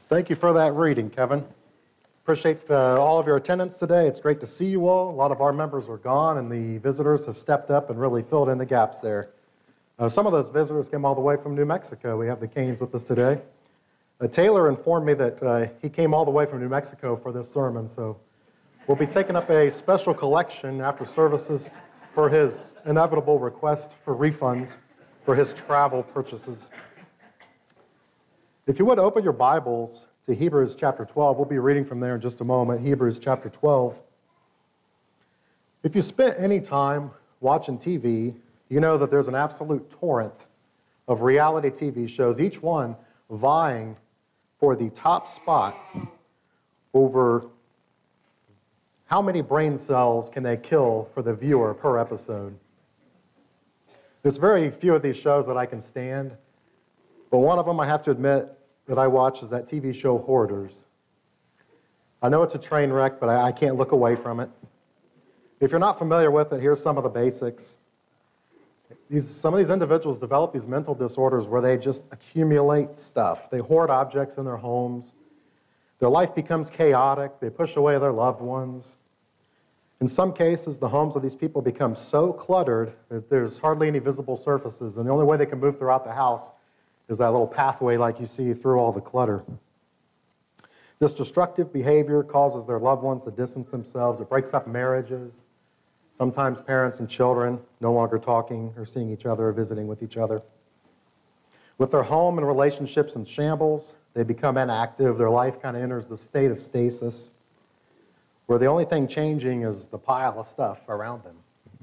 Thank you for that reading, Kevin. Appreciate all of your attendance today. It's great to see you all. A lot of our members are gone, and the visitors have stepped up and really filled in the gaps there. Some of those visitors came all the way from New Mexico. We have the Canes with us today. Taylor informed me that he came all the way from New Mexico for this sermon, so we'll be taking up a special collection after services for his inevitable request for refunds for his travel purchases. If you would open your Bibles to Hebrews chapter 12, we'll be reading from there in just a moment, Hebrews chapter 12. If you spent any time watching TV, you know that there's an absolute torrent of reality TV shows, each one vying for the top spot over how many brain cells can they kill for the viewer per episode. There's very few of these shows that I can stand, but one of them I have to admit that I watch is that TV show Hoarders. I know it's a train wreck, but I can't look away from it. If you're not familiar with it, here's some of the basics. Some of these individuals develop these mental disorders where they just accumulate stuff. They hoard objects in their homes. Their life becomes chaotic. They push away their loved ones. In some cases, the homes of these people become so cluttered that there's hardly any visible surfaces, and the only way they can move throughout the house is that little pathway like you see through all the clutter. This destructive behavior causes their loved ones to distance themselves. It breaks up marriages. Sometimes parents and children no longer talking or seeing each other or visiting with each other. With their home and relationships in shambles, they become inactive. Their life kind of enters the state of stasis, where the only thing changing is the pile of stuff around them.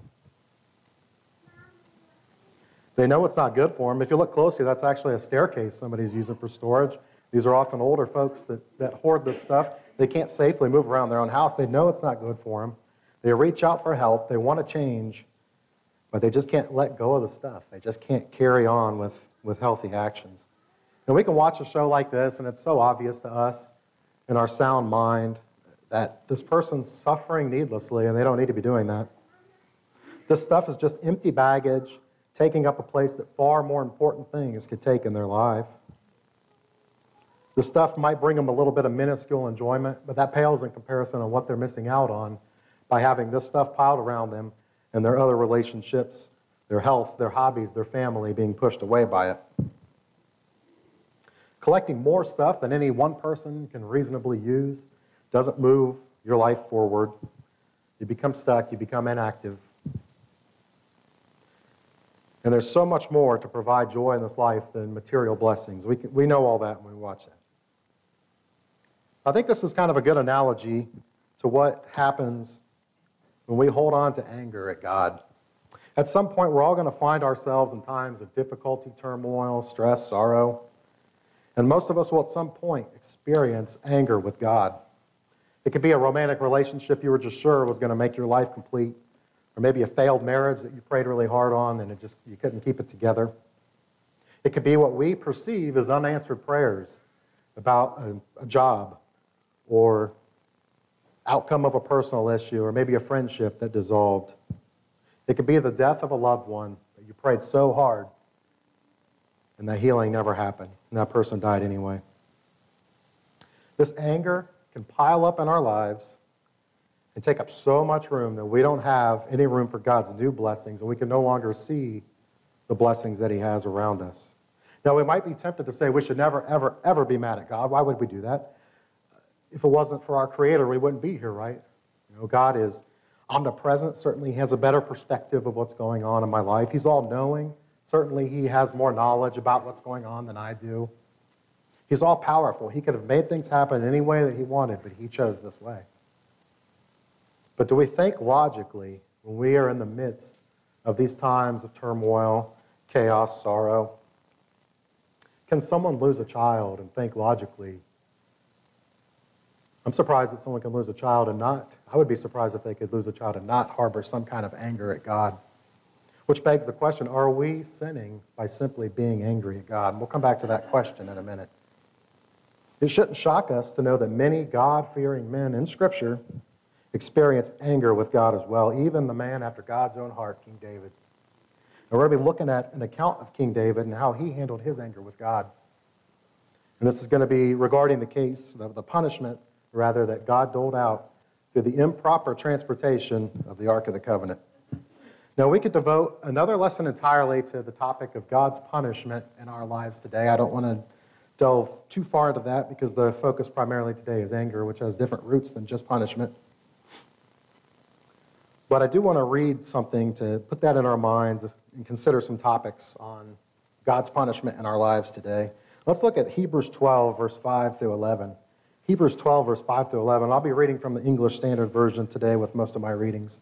They know it's not good for them. If you look closely, that's actually a staircase somebody's using for storage. These are often older folks that hoard this stuff. They can't safely move around their own house. They know it's not good for them. They reach out for help. They want to change, but they just can't let go of the stuff. They just can't carry on with healthy actions. And we can watch a show like this, and it's so obvious to us in our sound mind that this person's suffering needlessly, and they don't need to be doing that. This stuff is just empty baggage, taking up a place that far more important things could take in their life. The stuff might bring them a little bit of minuscule enjoyment, but that pales in comparison on what they're missing out on by having this stuff piled around them and their other relationships, their health, their hobbies, their family being pushed away by it. Collecting more stuff than any one person can reasonably use doesn't move your life forward. You become stuck, you become inactive. And there's so much more to provide joy in this life than material blessings. We know all that when we watch that. I think this is kind of a good analogy to what happens when we hold on to anger at God. At some point, we're all going to find ourselves in times of difficulty, turmoil, stress, sorrow. And most of us will at some point experience anger with God. It could be a romantic relationship you were just sure was going to make your life complete, or maybe a failed marriage that you prayed really hard on and you couldn't keep it together. It could be what we perceive as unanswered prayers about a job or outcome of a personal issue or maybe a friendship that dissolved. It could be the death of a loved one that you prayed so hard and that healing never happened and that person died anyway. This anger can pile up in our lives and take up so much room that we don't have any room for God's new blessings, and we can no longer see the blessings that He has around us. Now, we might be tempted to say we should never, ever, ever be mad at God. Why would we do that? If it wasn't for our Creator, we wouldn't be here, right? You know, God is omnipresent. Certainly, He has a better perspective of what's going on in my life. He's all-knowing. Certainly, He has more knowledge about what's going on than I do. He's all-powerful. He could have made things happen any way that He wanted, but He chose this way. But do we think logically when we are in the midst of these times of turmoil, chaos, sorrow? Can someone lose a child and think logically? I'm surprised that someone can lose a child and not. I would be surprised if they could lose a child and not harbor some kind of anger at God. Which begs the question, are we sinning by simply being angry at God? And we'll come back to that question in a minute. It shouldn't shock us to know that many God-fearing men in Scripture experienced anger with God as well, even the man after God's own heart, King David. And we're going to be looking at an account of King David and how he handled his anger with God. And this is going to be regarding the case of the punishment, rather, that God doled out through the improper transportation of the Ark of the Covenant. Now, we could devote another lesson entirely to the topic of God's punishment in our lives today. I don't want to delve too far into that because the focus primarily today is anger, which has different roots than just punishment. But I do want to read something to put that in our minds and consider some topics on God's punishment in our lives today. Let's look at Hebrews 12, verse 5 through 11. Hebrews 12, verse 5 through 11. I'll be reading from the English Standard Version today with most of my readings.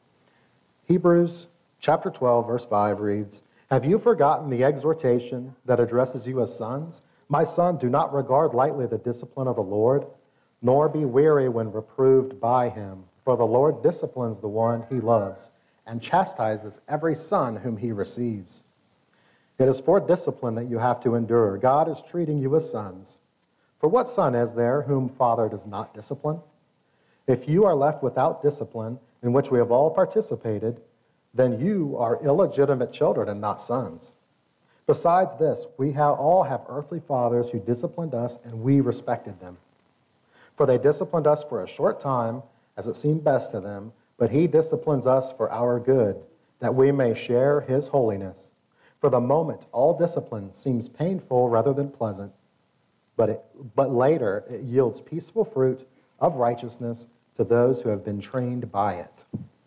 Hebrews chapter 12, verse 5 reads, "Have you forgotten the exhortation that addresses you as sons? My son, do not regard lightly the discipline of the Lord, nor be weary when reproved by him. For the Lord disciplines the one he loves and chastises every son whom he receives. It is for discipline that you have to endure. God is treating you as sons. For what son is there whom father does not discipline? If you are left without discipline, in which we have all participated, then you are illegitimate children and not sons. Besides this, we all have earthly fathers who disciplined us, and we respected them. For they disciplined us for a short time, as it seemed best to them, but he disciplines us for our good, that we may share his holiness. For the moment, all discipline seems painful rather than pleasant, but later it yields peaceful fruit of righteousness to those who have been trained by it."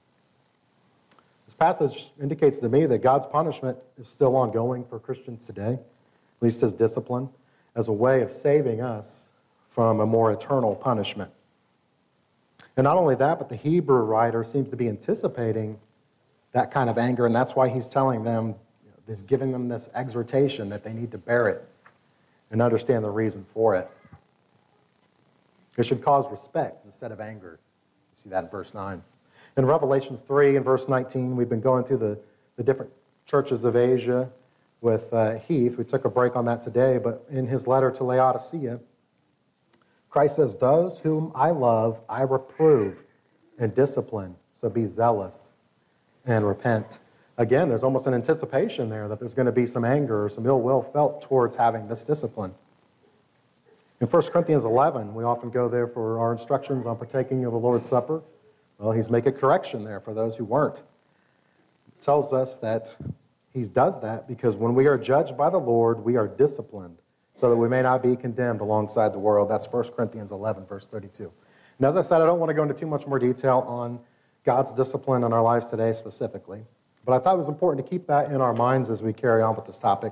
This passage indicates to me that God's punishment is still ongoing for Christians today, at least his discipline, as a way of saving us from a more eternal punishment. And not only that, but the Hebrew writer seems to be anticipating that kind of anger, and that's why he's telling them, he's giving them this exhortation that they need to bear it and understand the reason for it. It should cause respect instead of anger. You see that in verse 9. In Revelations 3 and verse 19, we've been going through the different churches of Asia with Heath. We took a break on that today, but in his letter to Laodicea, Christ says, "Those whom I love, I reprove and discipline, so be zealous and repent." Again, there's almost an anticipation there that there's going to be some anger or some ill will felt towards having this discipline. In 1 Corinthians 11, we often go there for our instructions on partaking of the Lord's Supper. Well, he's making a correction there for those who weren't. It tells us that he does that because when we are judged by the Lord, we are disciplined so that we may not be condemned alongside the world. That's 1 Corinthians 11, verse 32. And as I said, I don't want to go into too much more detail on God's discipline in our lives today specifically, but I thought it was important to keep that in our minds as we carry on with this topic.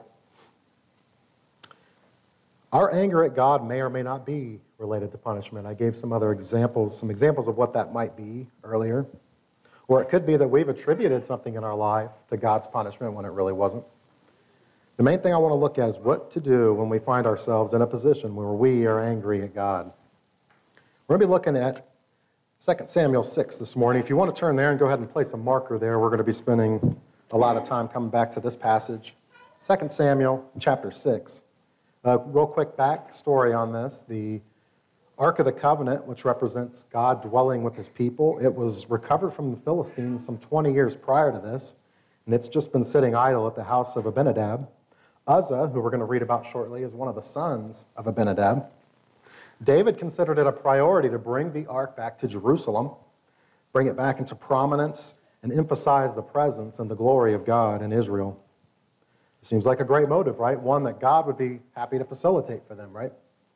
Our anger at God may or may not be related to punishment. I gave some examples of what that might be earlier. Or it could be that we've attributed something in our life to God's punishment when it really wasn't. The main thing I want to look at is what to do when we find ourselves in a position where we are angry at God. We're going to be looking at 2 Samuel 6 this morning. If you want to turn there and go ahead and place a marker there, we're going to be spending a lot of time coming back to this passage. 2 Samuel chapter 6. Real quick back story on this. The Ark of the Covenant, which represents God dwelling with his people, it was recovered from the Philistines some 20 years prior to this, and it's just been sitting idle at the house of Abinadab. Uzzah, who we're going to read about shortly, is one of the sons of Abinadab. David considered it a priority to bring the ark back to Jerusalem, bring it back into prominence, and emphasize the presence and the glory of God in Israel. It seems like a great motive, right? One that God would be happy to facilitate for them, right?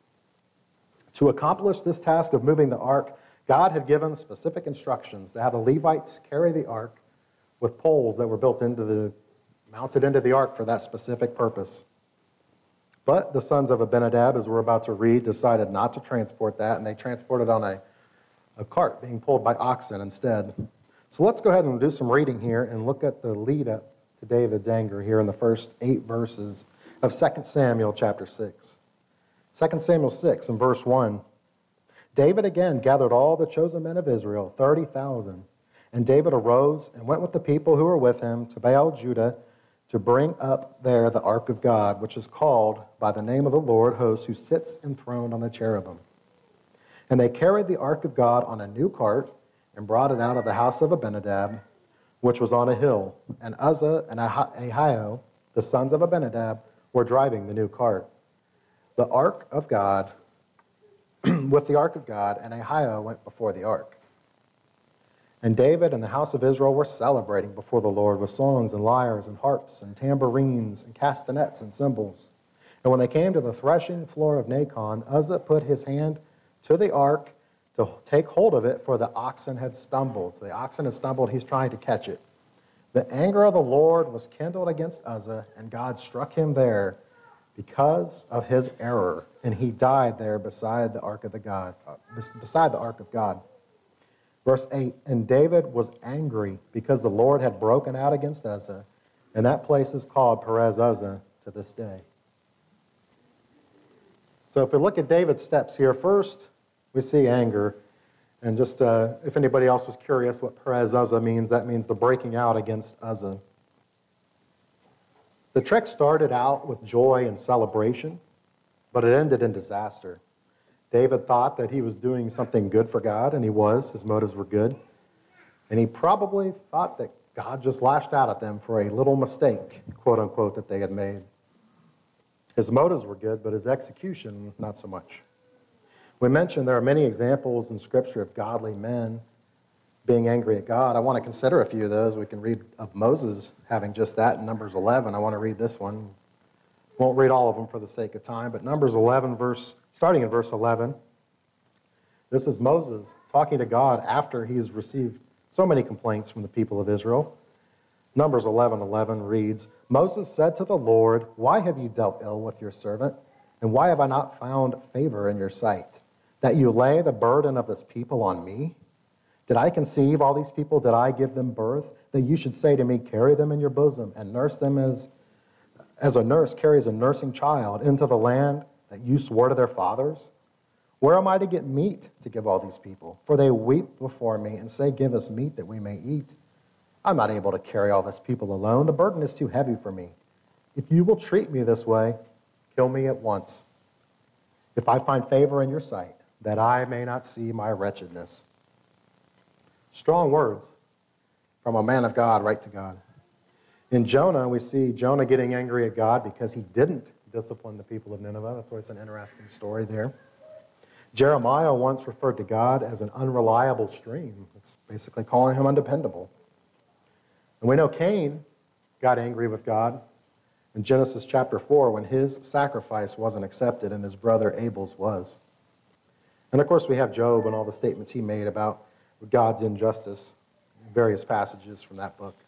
To accomplish this task of moving the ark, God had given specific instructions to have the Levites carry the ark with poles that were mounted into the ark for that specific purpose. But the sons of Abinadab, as we're about to read, decided not to transport that, and they transported on a cart being pulled by oxen instead. So let's go ahead and do some reading here and look at the lead-up to David's anger here in the first 8 verses of 2 Samuel chapter 6. 2 Samuel 6 and verse 1. David again gathered all the chosen men of Israel, 30,000. And David arose and went with the people who were with him to Baal Judah to bring up there the ark of God, which is called by the name of the Lord hosts, who sits enthroned on the cherubim. And they carried the ark of God on a new cart and brought it out of the house of Abinadab, which was on a hill. And Uzzah and Ahio, the sons of Abinadab, were driving the new cart. the ark of God, with the ark of God, and Ahio went before the ark. And David and the house of Israel were celebrating before the Lord with songs and lyres and harps and tambourines and castanets and cymbals. And when they came to the threshing floor of Nacon, Uzzah put his hand to the ark to take hold of it, for the oxen had stumbled. So the oxen had stumbled, he's trying to catch it. The anger of the Lord was kindled against Uzzah, and God struck him there because of his error, and he died there beside the ark of God. Verse 8, and David was angry because the Lord had broken out against Uzzah, and that place is called Perez Uzzah to this day. So if we look at David's steps here, first we see anger. And just if anybody else was curious what Perez Uzzah means, that means the breaking out against Uzzah. The trek started out with joy and celebration, but it ended in disaster. David thought that he was doing something good for God, and he was. His motives were good. And he probably thought that God just lashed out at them for a little mistake, quote unquote, that they had made. His motives were good, but his execution, not so much. We mentioned there are many examples in Scripture of godly men being angry at God. I want to consider a few of those. We can read of Moses having just that in Numbers 11. I want to read this one. Won't read all of them for the sake of time, but Numbers 11, starting in verse 11. This is Moses talking to God after he's received so many complaints from the people of Israel. Numbers 11:11 reads, Moses said to the Lord, why have you dealt ill with your servant? And why have I not found favor in your sight? That you lay the burden of this people on me? Did I conceive all these people? Did I give them birth? That you should say to me, carry them in your bosom and nurse them as a nurse carries a nursing child into the land that you swore to their fathers? Where am I to get meat to give all these people? For they weep before me and say, give us meat that we may eat. I'm not able to carry all this people alone. The burden is too heavy for me. If you will treat me this way, kill me at once. If I find favor in your sight, that I may not see my wretchedness. Strong words from a man of God right to God. In Jonah, we see Jonah getting angry at God because he didn't discipline the people of Nineveh. That's always an interesting story there. Jeremiah once referred to God as an unreliable stream. It's basically calling him undependable. And we know Cain got angry with God in Genesis chapter 4 when his sacrifice wasn't accepted and his brother Abel's was. And of course we have Job and all the statements he made about God's injustice in various passages from that book.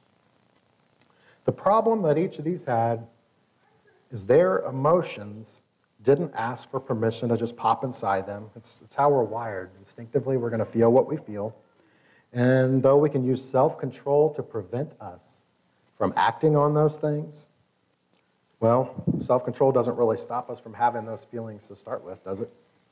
The problem that each of these had is their emotions didn't ask for permission to just pop inside them. It's how we're wired. Instinctively, we're going to feel what we feel. And though we can use self-control to prevent us from acting on those things, well, self-control doesn't really stop us from having those feelings to start with, does it?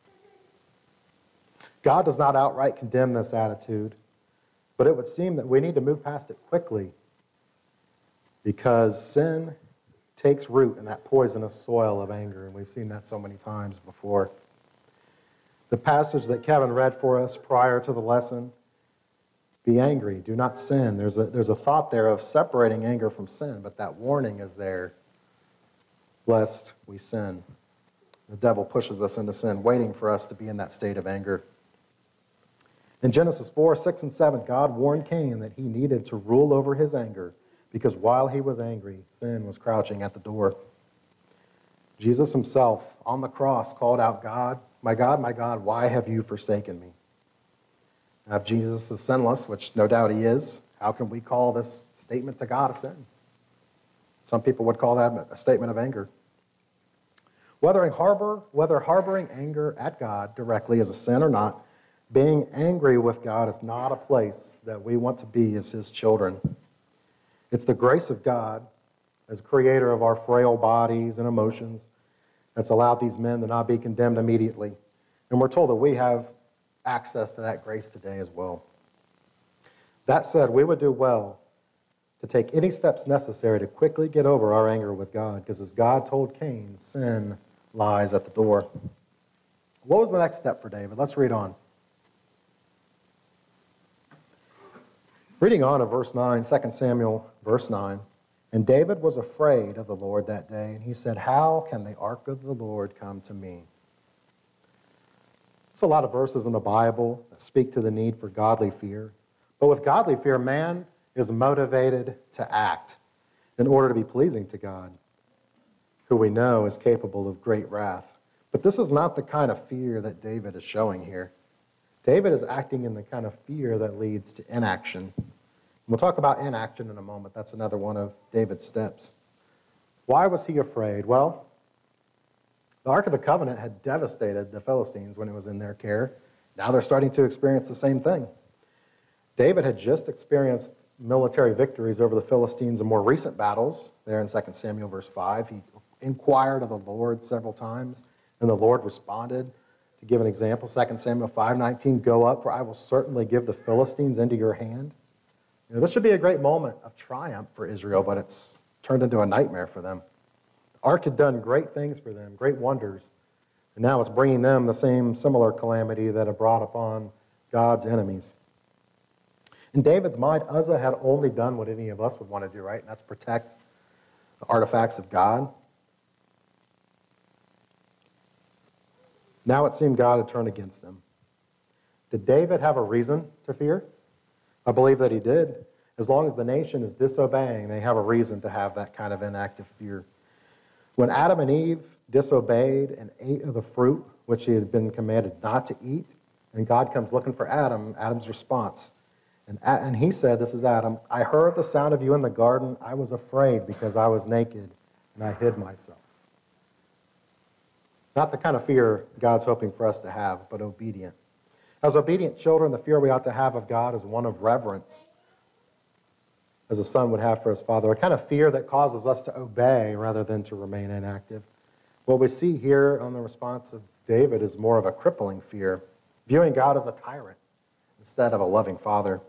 God does not outright condemn this attitude, but it would seem that we need to move past it quickly because sin takes root in that poisonous soil of anger, and we've seen that so many times before. The passage that Kevin read for us prior to the lesson, be angry, do not sin. There's a thought there of separating anger from sin, but that warning is there, lest we sin. The devil pushes us into sin, waiting for us to be in that state of anger. In Genesis 4, 6, and 7, God warned Cain that he needed to rule over his anger because while he was angry, sin was crouching at the door. Jesus himself on the cross called out, God, my God, why have you forsaken me? Now, if Jesus is sinless, which no doubt he is, how can we call this statement to God a sin? Some people would call that a statement of anger. Whether harboring anger at God directly is a sin or not, being angry with God is not a place that we want to be as his children. It's the grace of God as creator of our frail bodies and emotions that's allowed these men to not be condemned immediately. And we're told that we have access to that grace today as well. That said, we would do well to take any steps necessary to quickly get over our anger with God, because as God told Cain, sin lies at the door. What was the next step for David? Let's read on. Reading on of verse 9, 2 Samuel, verse 9, And David was afraid of the Lord that day, and he said, how can the ark of the Lord come to me? There's a lot of verses in the Bible that speak to the need for godly fear. But with godly fear, man is motivated to act in order to be pleasing to God, who we know is capable of great wrath. But this is not the kind of fear that David is showing here. David is acting in the kind of fear that leads to inaction. We'll talk about inaction in a moment. That's another one of David's steps. Why was he afraid? Well, the Ark of the Covenant had devastated the Philistines when it was in their care. Now they're starting to experience the same thing. David had just experienced military victories over the Philistines in more recent battles. There in 2 Samuel verse 5, he inquired of the Lord several times, and the Lord responded. To give an example, 2 Samuel 5:19, go up, for I will certainly give the Philistines into your hand. This should be a great moment of triumph for Israel, but it's turned into a nightmare for them. The ark had done great things for them, great wonders, and now it's bringing them the same similar calamity that it brought upon God's enemies. In David's mind, Uzzah had only done what any of us would want to do, right? And that's protect the artifacts of God. Now it seemed God had turned against them. Did David have a reason to fear? I believe that he did. As long as the nation is disobeying, they have a reason to have that kind of inactive fear. When Adam and Eve disobeyed and ate of the fruit, which he had been commanded not to eat, and God comes looking for Adam, Adam's response, and he said, this is Adam, I heard the sound of you in the garden. I was afraid because I was naked, and I hid myself. Not the kind of fear God's hoping for us to have, but obedient. As obedient children, the fear we ought to have of God is one of reverence, as a son would have for his father, a kind of fear that causes us to obey rather than to remain inactive. What we see here on the response of David is more of a crippling fear, viewing God as a tyrant instead of a loving father.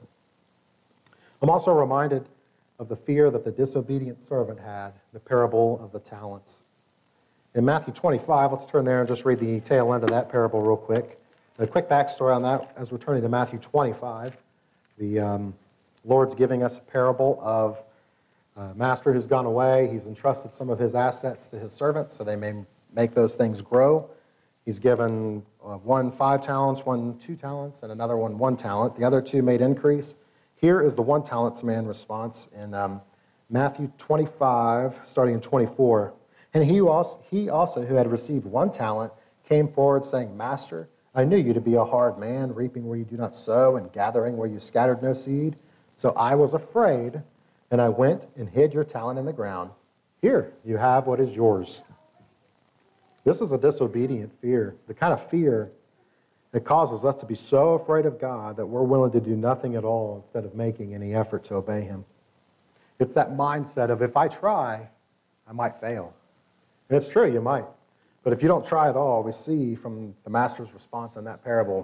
I'm also reminded of the fear that the disobedient servant had, the parable of the talents. In Matthew 25, let's turn there and just read the tail end of that parable real quick. A quick backstory on that as we're turning to Matthew 25. The Lord's giving us a parable of a master who's gone away. He's entrusted some of his assets to his servants so they may make those things grow. He's given one 5 talents, one 2 talents, and another one 1 talent. The other 2 made increase. Here is the 1 talents man response in Matthew 25, starting in 24. And he also, who had received 1 talent, came forward saying, Master, I knew you to be a hard man, reaping where you do not sow and gathering where you scattered no seed. So I was afraid, and I went and hid your talent in the ground. Here, you have what is yours. This is a disobedient fear, the kind of fear that causes us to be so afraid of God that we're willing to do nothing at all instead of making any effort to obey him. It's that mindset of if I try, I might fail. And it's true, you might. But if you don't try at all, we see from the master's response in that parable,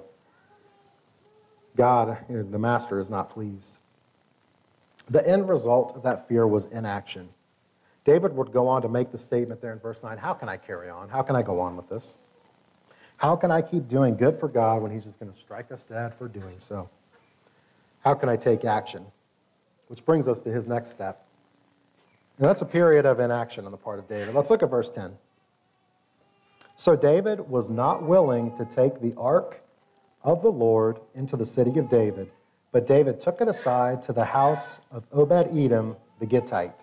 God, the master, is not pleased. The end result of that fear was inaction. David would go on to make the statement there in verse 9, how can I carry on? How can I go on with this? How can I keep doing good for God when he's just going to strike us dead for doing so? How can I take action? Which brings us to his next step. And that's a period of inaction on the part of David. Let's look at verse 10. So David was not willing to take the ark of the Lord into the city of David, but David took it aside to the house of Obed-Edom the Gittite.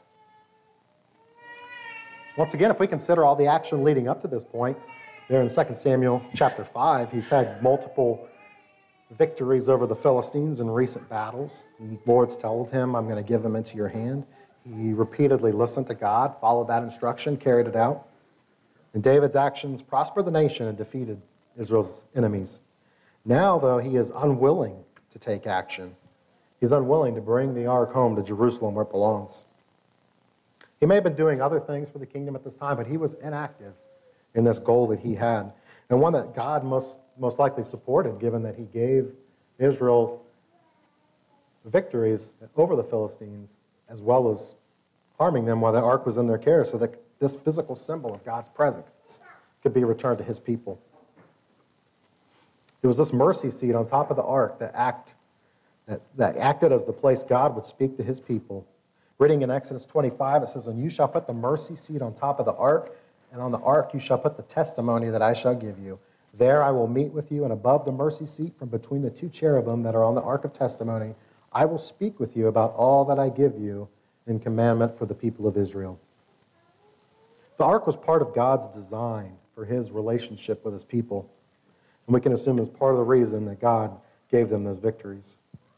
Once again, if we consider all the action leading up to this point, there in 2 Samuel chapter 5, he's had multiple victories over the Philistines in recent battles. And the Lord's told him, I'm going to give them into your hand. He repeatedly listened to God, followed that instruction, carried it out. And David's actions prospered the nation and defeated Israel's enemies. Now, though, he is unwilling to take action. He's unwilling to bring the ark home to Jerusalem where it belongs. He may have been doing other things for the kingdom at this time, but he was inactive in this goal that he had, and one that God most likely supported, given that he gave Israel victories over the Philistines, as well as harming them while the ark was in their care, so that this physical symbol of God's presence could be returned to his people. It was this mercy seat on top of the ark that acted as the place God would speak to his people, Reading in Exodus 25, it says, "And you shall put the mercy seat on top of the ark, and on the ark you shall put the testimony that I shall give you. There I will meet with you, and above the mercy seat, from between the two cherubim that are on the ark of testimony, I will speak with you about all that I give you in commandment for the people of Israel." The ark was part of God's design for his relationship with his people. And we can assume it's part of the reason that God gave them those victories.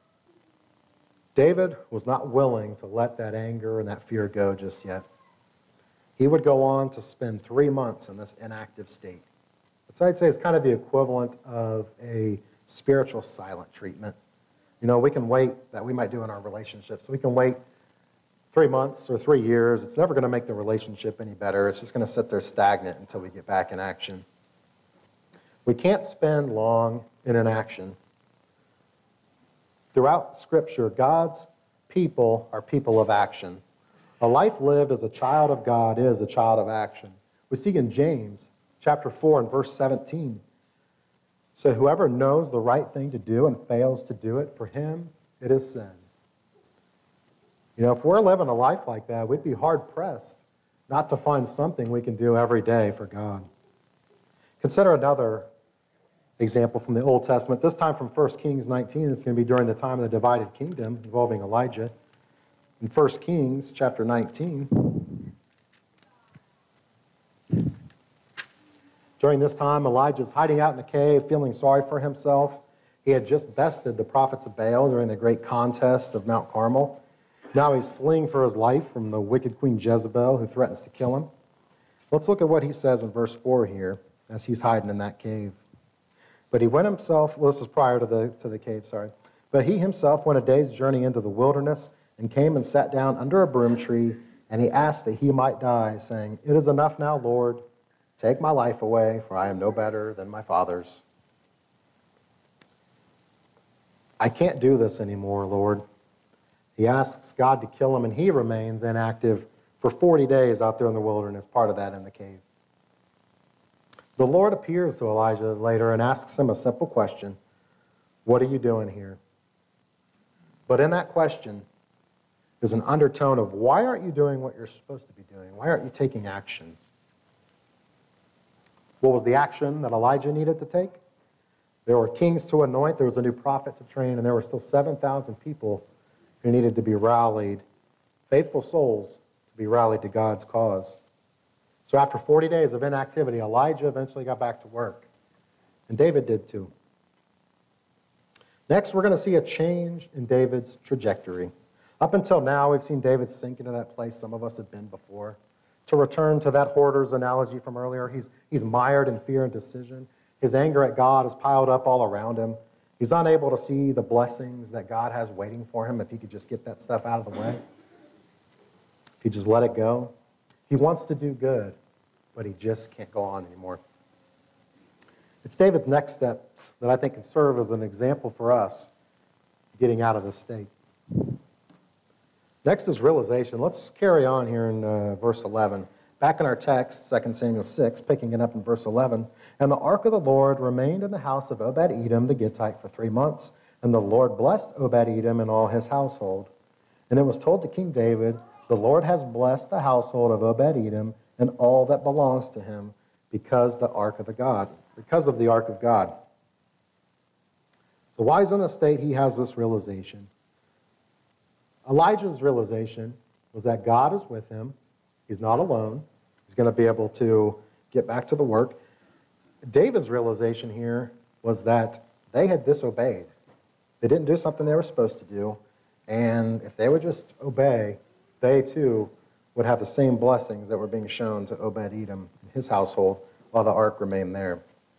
David was not willing to let that anger and that fear go just yet. He would go on to spend 3 months in this inactive state. So I'd say it's kind of the equivalent of a spiritual silent treatment. You know, we can wait, that we might do in our relationships. We can wait 3 months or 3 years. It's never going to make the relationship any better. It's just going to sit there stagnant until we get back in action. We can't spend long in inaction. Throughout Scripture, God's people are people of action. A life lived as a child of God is a child of action. We see in James chapter 4 and verse 17. "So whoever knows the right thing to do and fails to do it, for him it is sin." You know, if we're living a life like that, we'd be hard-pressed not to find something we can do every day for God. Consider another example from the Old Testament, this time from 1 Kings 19. It's going to be during the time of the divided kingdom involving Elijah. In 1 Kings chapter 19, during this time, Elijah's hiding out in a cave, feeling sorry for himself. He had just bested the prophets of Baal during the great contest of Mount Carmel. Now he's fleeing for his life from the wicked Queen Jezebel, who threatens to kill him. Let's look at what he says in verse 4 here, as he's hiding in that cave. "But he went himself," well, this is prior to the cave, sorry. "But he himself went a day's journey into the wilderness and came and sat down under a broom tree, and he asked that he might die, saying, 'It is enough now, Lord. Take my life away, for I am no better than my fathers. I can't do this anymore, Lord.' He asks God to kill him, and he remains inactive for 40 days out there in the wilderness, part of that in the cave. The Lord appears to Elijah later and asks him a simple question: "What are you doing here?" But in that question is an undertone of, why aren't you doing what you're supposed to be doing? Why aren't you taking action? What was the action that Elijah needed to take? There were kings to anoint, there was a new prophet to train, and there were still 7,000 people who needed to be rallied, faithful souls to be rallied to God's cause. So after 40 days of inactivity, Elijah eventually got back to work, and David did too. Next, we're going to see a change in David's trajectory. Up until now, we've seen David sink into that place some of us have been before. To return to that hoarder's analogy from earlier, he's mired in fear and decision. His anger at God is piled up all around him. He's unable to see the blessings that God has waiting for him if he could just get that stuff out of the way. If he just let it go. He wants to do good, but he just can't go on anymore. It's David's next steps that I think can serve as an example for us getting out of this state. Next is realization. Let's carry on here in verse 11. Back in our text, 2 Samuel 6, picking it up in verse 11. "And the ark of the Lord remained in the house of Obed-Edom the Gittite for 3 months, and the Lord blessed Obed-Edom and all his household. And it was told to King David, 'The Lord has blessed the household of Obed-Edom and all that belongs to him because of the ark of God.'" So while he's in the state, he has this realization. Elijah's realization was that God is with him. He's not alone. He's going to be able to get back to the work. David's realization here was that they had disobeyed. They didn't do something they were supposed to do. And if they would just obey, they too would have the same blessings that were being shown to Obed-Edom and his household while the ark remained there.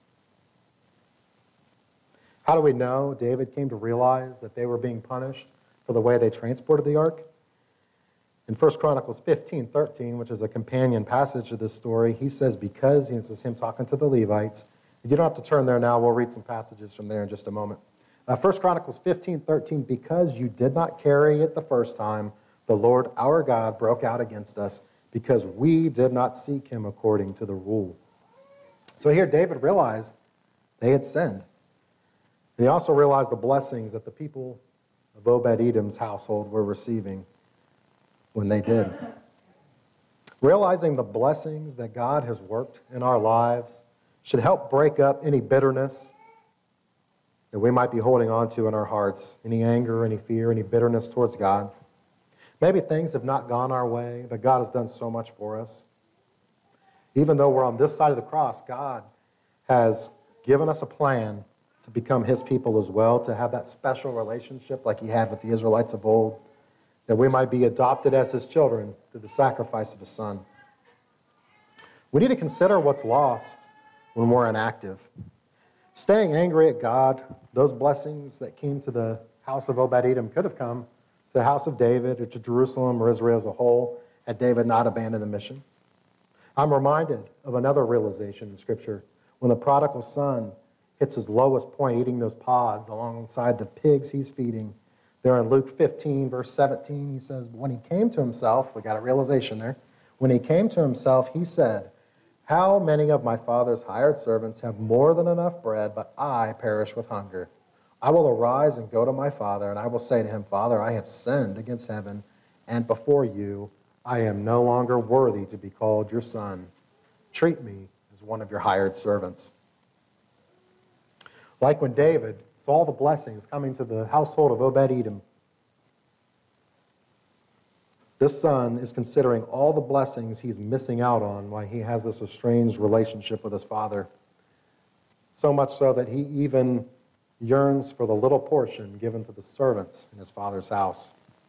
How do we know David came to realize that they were being punished for the way they transported the ark? In 1 Chronicles 15:13, which is a companion passage to this story, he says, because, this is him talking to the Levites. You don't have to turn there now. We'll read some passages from there in just a moment. 1 Chronicles 15:13, "Because you did not carry it the first time, the Lord our God broke out against us, because we did not seek him according to the rule." So here David realized they had sinned. And he also realized the blessings that the people of Obed-Edom's household were receiving. when they did. Realizing the blessings that God has worked in our lives should help break up any bitterness that we might be holding on to in our hearts, any anger, any fear, any bitterness towards God. Maybe things have not gone our way, but God has done so much for us. Even though we're on this side of the cross, God has given us a plan to become his people as well, to have that special relationship like he had with the Israelites of old, that we might be adopted as his children through the sacrifice of his son. We need to consider what's lost when we're inactive. Staying angry at God, those blessings that came to the house of Obed-Edom could have come to the house of David or to Jerusalem or Israel as a whole had David not abandoned the mission. I'm reminded of another realization in Scripture when the prodigal son hits his lowest point eating those pods alongside the pigs he's feeding. There in Luke 15, verse 17, he says, when he came to himself, we got a realization there. When he came to himself, he said, how many of my father's hired servants have more than enough bread, but I perish with hunger? I will arise and go to my father, and I will say to him, Father, I have sinned against heaven and before you. I am no longer worthy to be called your son. Treat me as one of your hired servants. Like when David saw the blessings coming to the household of Obed-Edom, this son is considering all the blessings he's missing out on while he has this estranged relationship with his father. So much so that he even yearns for the little portion given to the servants in his father's house.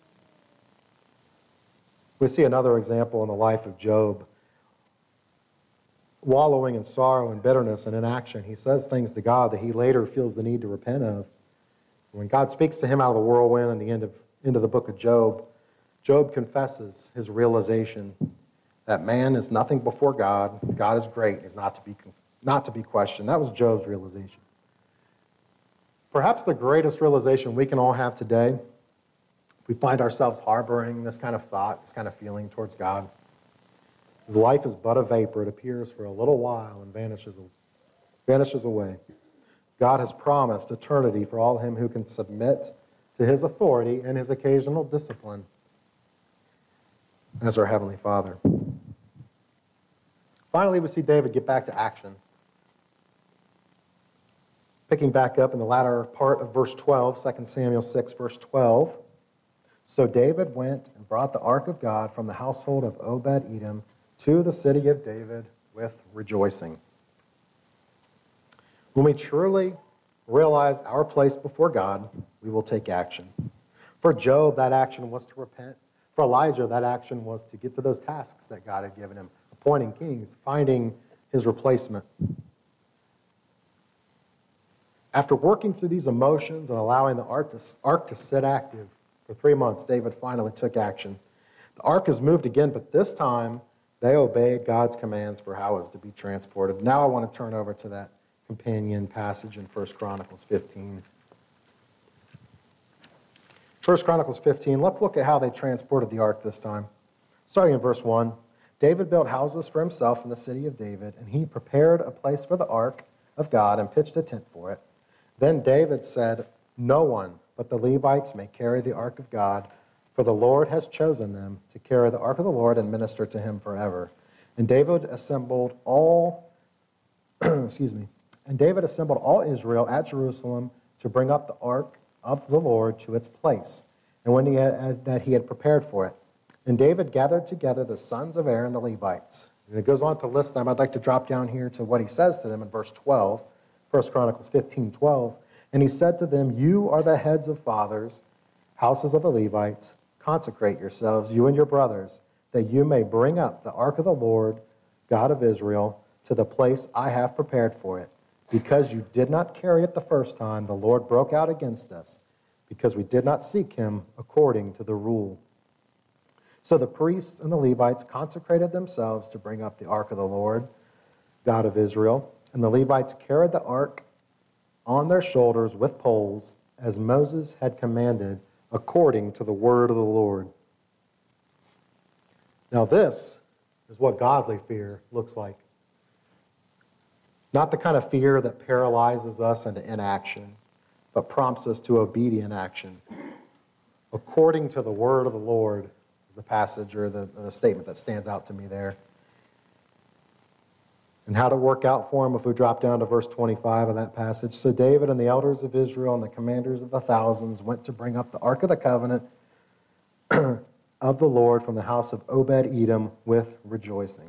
We see another example in the life of Job. Wallowing in sorrow and bitterness and inaction, he says things to God that he later feels the need to repent of. When God speaks to him out of the whirlwind in the end of the book of Job, Job confesses his realization that man is nothing before God. God is great. He's not to be questioned. That was Job's realization. Perhaps the greatest realization we can all have today, we find ourselves harboring this kind of thought, this kind of feeling towards God. His life is but a vapor. It appears for a little while and vanishes away. God has promised eternity for all him who can submit to his authority and his occasional discipline as our Heavenly Father. Finally, we see David get back to action. Picking back up in the latter part of verse 12, 2 Samuel 6, verse 12. So David went and brought the ark of God from the household of Obed-Edom to the city of David with rejoicing. When we truly realize our place before God, we will take action. For Job, that action was to repent. For Elijah, that action was to get to those tasks that God had given him, appointing kings, finding his replacement. After working through these emotions and allowing the ark to sit active for 3 months, David finally took action. The ark is moved again, but this time they obeyed God's commands for how it was to be transported. Now I want to turn over to that companion passage in 1 Chronicles 15. 1 Chronicles 15, let's look at how they transported the ark this time. Starting in verse 1, David built houses for himself in the city of David, and he prepared a place for the ark of God and pitched a tent for it. Then David said, no one but the Levites may carry the ark of God, for the Lord has chosen them to carry the ark of the Lord and minister to him forever. And David assembled all, And David assembled all Israel at Jerusalem to bring up the ark of the Lord to its place, and when he had prepared for it. And David gathered together the sons of Aaron, the Levites. And it goes on to list them. I'd like to drop down here to what he says to them in verse 12, 1 Chronicles 15:12. And he said to them, you are the heads of fathers, houses of the Levites. Consecrate yourselves, you and your brothers, that you may bring up the ark of the Lord, God of Israel, to the place I have prepared for it. Because you did not carry it the first time, the Lord broke out against us, because we did not seek him according to the rule. So the priests and the Levites consecrated themselves to bring up the ark of the Lord, God of Israel. And the Levites carried the ark on their shoulders with poles, as Moses had commanded, according to the word of the Lord. Now this is what godly fear looks like. Not the kind of fear that paralyzes us into inaction, but prompts us to obedient action. According to the word of the Lord is the passage or the statement that stands out to me there. And how to work out for him if we drop down to verse 25 of that passage. So David and the elders of Israel and the commanders of the thousands went to bring up the Ark of the Covenant of the Lord from the house of Obed-Edom with rejoicing.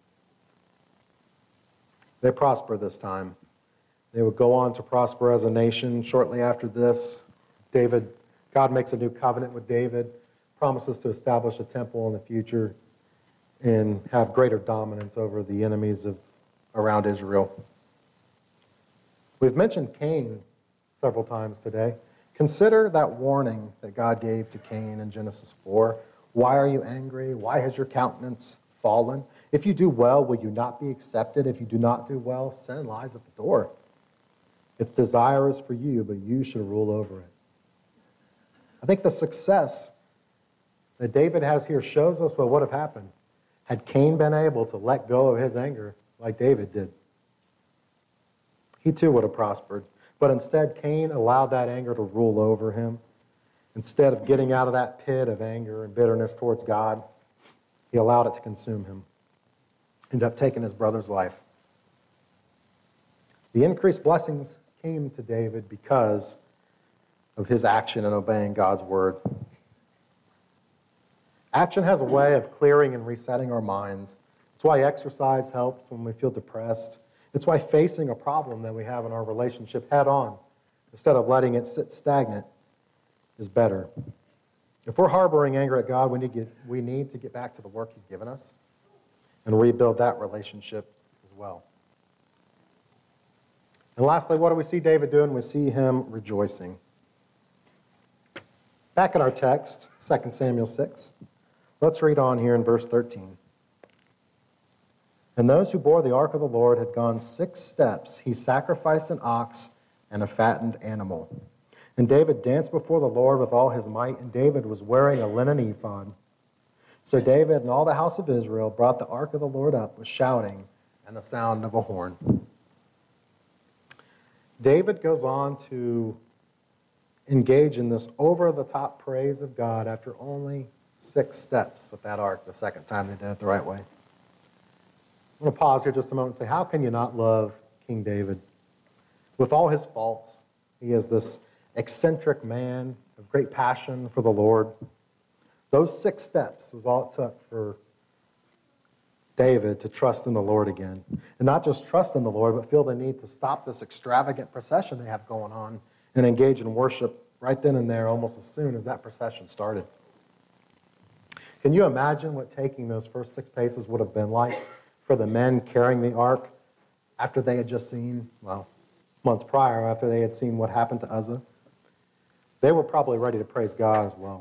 They prosper this time. They would go on to prosper as a nation. Shortly after this, God makes a new covenant with David, promises to establish a temple in the future, and have greater dominance over the enemies around Israel. We've mentioned Cain several times today. Consider that warning that God gave to Cain in Genesis 4. Why are you angry? Why has your countenance fallen? If you do well, will you not be accepted? If you do not do well, sin lies at the door. Its desire is for you, but you should rule over it. I think the success that David has here shows us what would have happened had Cain been able to let go of his anger like David did. He too would have prospered. But instead, Cain allowed that anger to rule over him. Instead of getting out of that pit of anger and bitterness towards God, he allowed it to consume him. Ended up taking his brother's life. The increased blessings came to David because of his action in obeying God's word. Action has a way of clearing and resetting our minds. It's why exercise helps when we feel depressed. It's why facing a problem that we have in our relationship head on, instead of letting it sit stagnant, is better. If we're harboring anger at God, we need to get back to the work he's given us and rebuild that relationship as well. And lastly, what do we see David doing? We see him rejoicing. Back in our text, 2 Samuel 6, let's read on here in verse 13. And those who bore the ark of the Lord had gone 6 steps. He sacrificed an ox and a fattened animal. And David danced before the Lord with all his might, and David was wearing a linen ephod. So David and all the house of Israel brought the ark of the Lord up with shouting and the sound of a horn. David goes on to engage in this over-the-top praise of God after only 6 steps with that ark the second time they did it the right way. I'm going to pause here just a moment and say, how can you not love King David? With all his faults, he is this eccentric man of great passion for the Lord. Those 6 steps was all it took for David to trust in the Lord again. And not just trust in the Lord, but feel the need to stop this extravagant procession they have going on and engage in worship right then and there almost as soon as that procession started. Can you imagine what taking those first 6 paces would have been like for the men carrying the ark after they had just seen, months prior, after they had seen what happened to Uzzah? They were probably ready to praise God as well.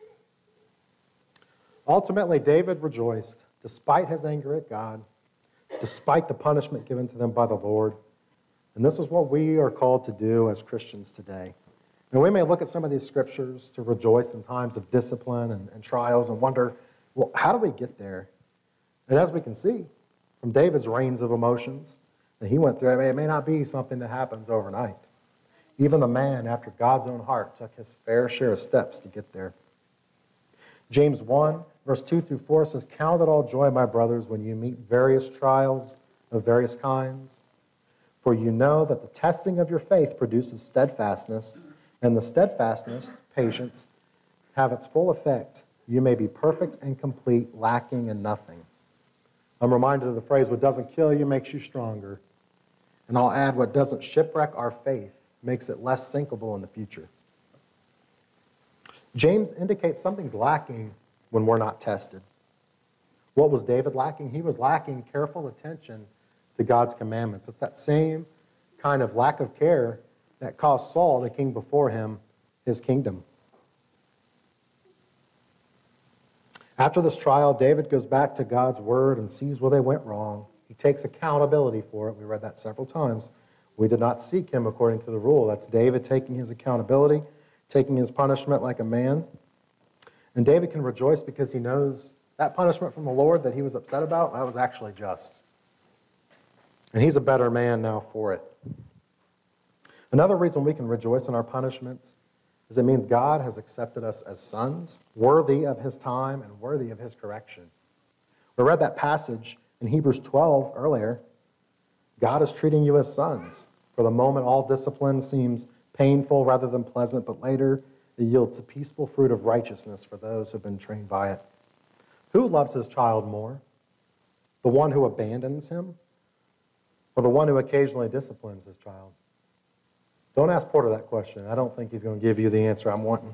Ultimately, David rejoiced despite his anger at God, despite the punishment given to them by the Lord. And this is what we are called to do as Christians today. And we may look at some of these scriptures to rejoice in times of discipline and trials and wonder, well, how do we get there? And as we can see from David's range of emotions that he went through, it may not be something that happens overnight. Even the man after God's own heart took his fair share of steps to get there. James 1, verse 2 through 4 says, "Count it all joy, my brothers, when you meet various trials of various kinds. For you know that the testing of your faith produces steadfastness, and the steadfastness, patience, have its full effect. You may be perfect and complete, lacking in nothing." I'm reminded of the phrase, what doesn't kill you makes you stronger. And I'll add, what doesn't shipwreck our faith makes it less sinkable in the future. James indicates something's lacking when we're not tested. What was David lacking? He was lacking careful attention to God's commandments. It's that same kind of lack of care that cost Saul, the king before him, his kingdom. After this trial, David goes back to God's word and sees where they went wrong. He takes accountability for it. We read that several times. We did not seek him according to the rule. That's David taking his accountability, taking his punishment like a man. And David can rejoice because he knows that punishment from the Lord that he was upset about, that was actually just. And he's a better man now for it. Another reason we can rejoice in our punishments is it means God has accepted us as sons, worthy of his time and worthy of his correction. We read that passage in Hebrews 12 earlier. God is treating you as sons. For the moment, all discipline seems painful rather than pleasant, but later it yields a peaceful fruit of righteousness for those who have been trained by it. Who loves his child more? The one who abandons him, or the one who occasionally disciplines his child? Don't ask Porter that question. I don't think he's going to give you the answer I'm wanting.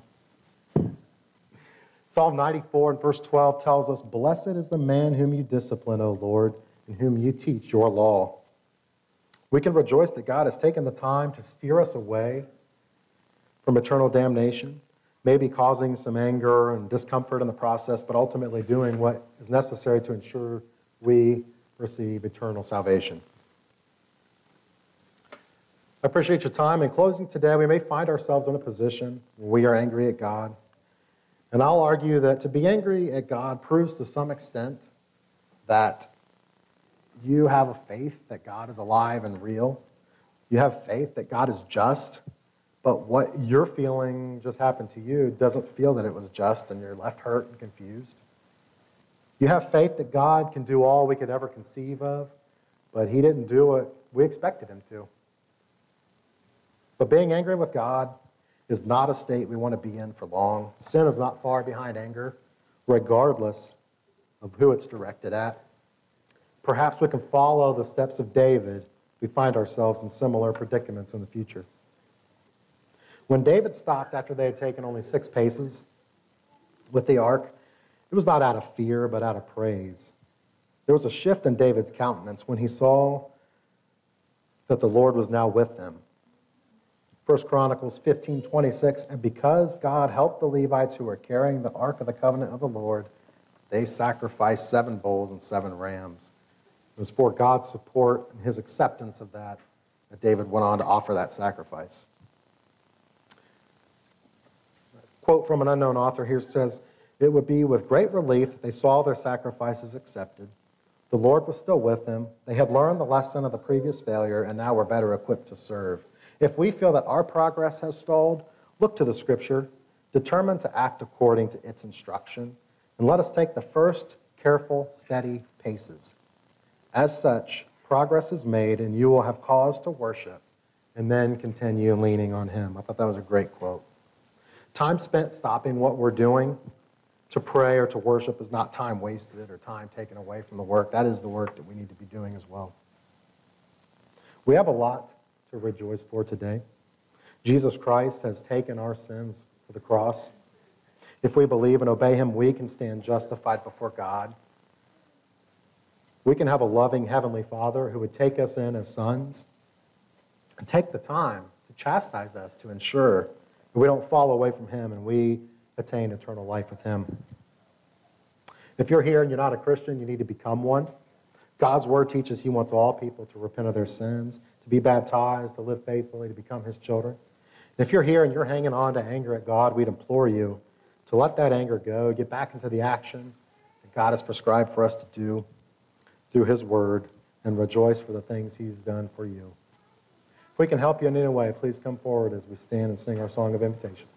Psalm 94 and verse 12 tells us, "Blessed is the man whom you discipline, O Lord, and whom you teach your law." We can rejoice that God has taken the time to steer us away from eternal damnation, maybe causing some anger and discomfort in the process, but ultimately doing what is necessary to ensure we receive eternal salvation. I appreciate your time. In closing today, we may find ourselves in a position where we are angry at God. And I'll argue that to be angry at God proves to some extent that you have a faith that God is alive and real. You have faith that God is just, but what you're feeling just happened to you doesn't feel that it was just, and you're left hurt and confused. You have faith that God can do all we could ever conceive of, but he didn't do what we expected him to. But being angry with God is not a state we want to be in for long. Sin is not far behind anger, regardless of who it's directed at. Perhaps we can follow the steps of David. We find ourselves in similar predicaments in the future. When David stopped after they had taken only 6 paces with the ark, it was not out of fear, but out of praise. There was a shift in David's countenance when he saw that the Lord was now with them. 1 Chronicles 15:26, "And because God helped the Levites who were carrying the ark of the covenant of the Lord, they sacrificed 7 bulls and 7 rams." It was for God's support and his acceptance of that David went on to offer that sacrifice. A quote from an unknown author here says, "It would be with great relief that they saw their sacrifices accepted. The Lord was still with them. They had learned the lesson of the previous failure and now were better equipped to serve." If we feel that our progress has stalled, look to the Scripture, determined to act according to its instruction, and let us take the first careful, steady paces. As such, progress is made, and you will have cause to worship, and then continue leaning on him. I thought that was a great quote. Time spent stopping what we're doing to pray or to worship is not time wasted or time taken away from the work. That is the work that we need to be doing as well. We have a lot to rejoice for today. Jesus Christ has taken our sins to the cross. If we believe and obey him, we can stand justified before God. We can have a loving Heavenly Father who would take us in as sons and take the time to chastise us to ensure that we don't fall away from him and we attain eternal life with him. If you're here and you're not a Christian, you need to become one. God's word teaches he wants all people to repent of their sins, to be baptized, to live faithfully, to become his children. And if you're here and you're hanging on to anger at God, we'd implore you to let that anger go, get back into the action that God has prescribed for us to do through his word, and rejoice for the things he's done for you. If we can help you in any way, please come forward as we stand and sing our song of invitation.